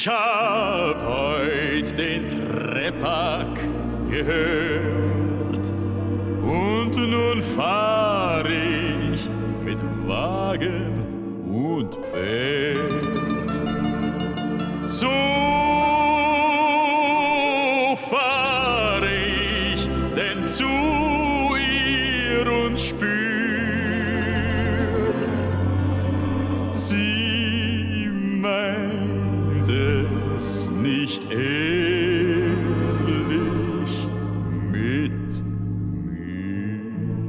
Ich hab heut den Trepak gehört und nun fahr ich mit Wagen und Pferd. So fahr ich denn zu ihr und spür, sie meint es nicht ehrlich mit mir.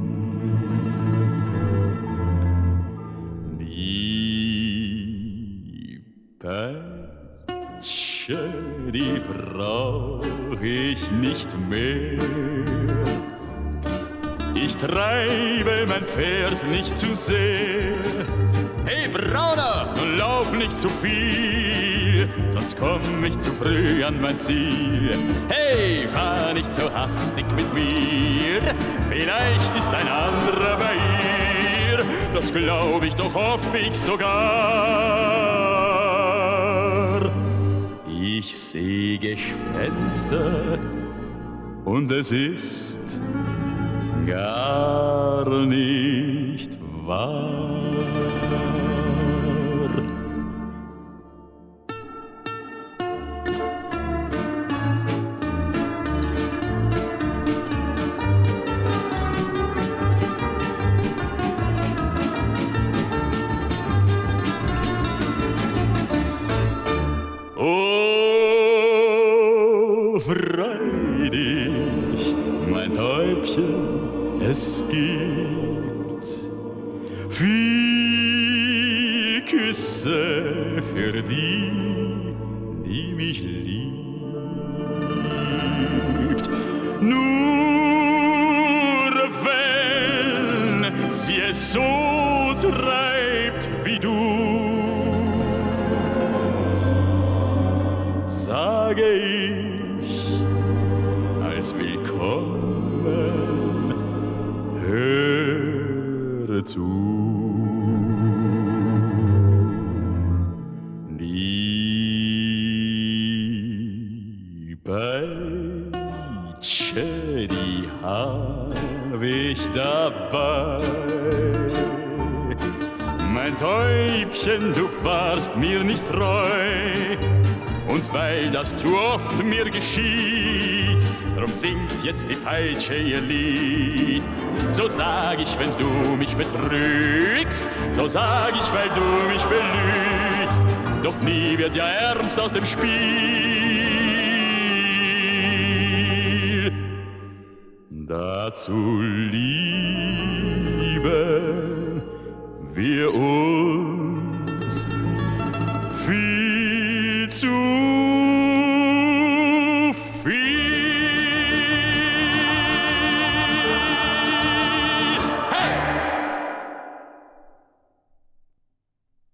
Die Peitsche, die brauch ich nicht mehr. Ich treibe mein Pferd nicht zu sehr. Hey Brauner, nun lauf nicht zu viel, sonst komm ich zu früh an mein Ziel. Hey, fahr nicht so hastig mit mir, vielleicht ist ein anderer bei ihr. Das glaub ich, doch hoff ich sogar. Ich seh Gespenster und es ist gar nicht wahr. Oh, freu dich, mein Täubchen, es gibt viel Küsse für die, die mich liebt. Nur wenn sie es so treibt wie du, sage ich als Willkommen, höre zu. Die Peitsche, die hab ich dabei. Mein Täubchen, du warst mir nicht treu. Und weil das zu oft mir geschieht, drum singt jetzt die Peitsche ihr Lied. So sag ich, wenn du mich betrügst, so sag ich, weil du mich belügst. Doch nie wird ja ernst aus dem Spiel. Dazu lieben wir uns